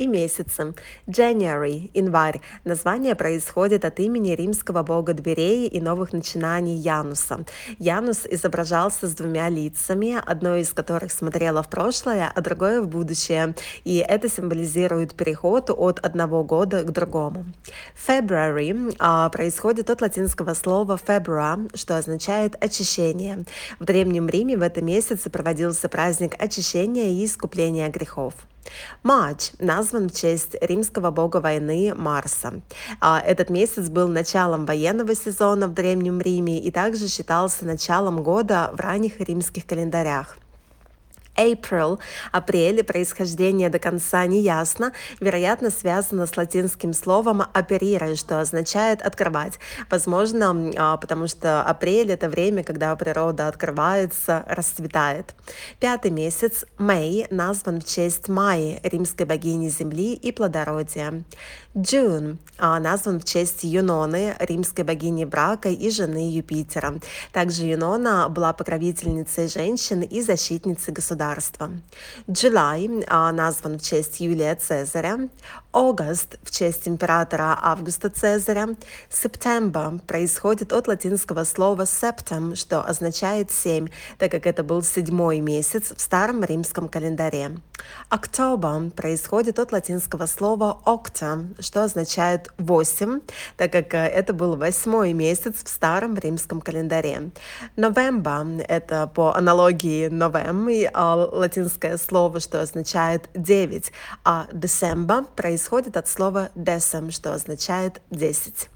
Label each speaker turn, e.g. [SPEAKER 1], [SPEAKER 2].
[SPEAKER 1] и месяцы. January — январь. Название происходит от имени римского бога дверей и новых начинаний Януса. Янус изображался с двумя лицами, одно из которых смотрело в прошлое, а другое в будущее. И это символизирует переход от одного года к другому. February происходит от латинского слова febra, что означает очищение. В Древнем Риме в этом месяце проводился праздник очищения и искупления грехов. Марч назван в честь римского бога войны Марса. Этот месяц был началом военного сезона в Древнем Риме и также считался началом года в ранних римских календарях. April — апрель, происхождение до конца не ясно, вероятно, связано с латинским словом aperire, что означает «открывать». Возможно, потому что апрель — это время, когда природа открывается, расцветает. Пятый месяц, May, назван в честь Майи, римской богини земли и плодородия. June назван в честь Юноны, римской богини брака и жены Юпитера. Также Юнона была покровительницей женщин и защитницей государства. July назван в честь Юлия Цезаря. August — в честь императора Августа Цезаря. September происходит от латинского слова septem, что означает «семь», так как это был седьмой месяц в старом римском календаре. October происходит от латинского слова octa, что означает «восемь», так как это был восьмой месяц в старом римском календаре. November — это по аналогии Novem, латинское слово, что означает «девять», а December происходит от слова decem, что означает «десять».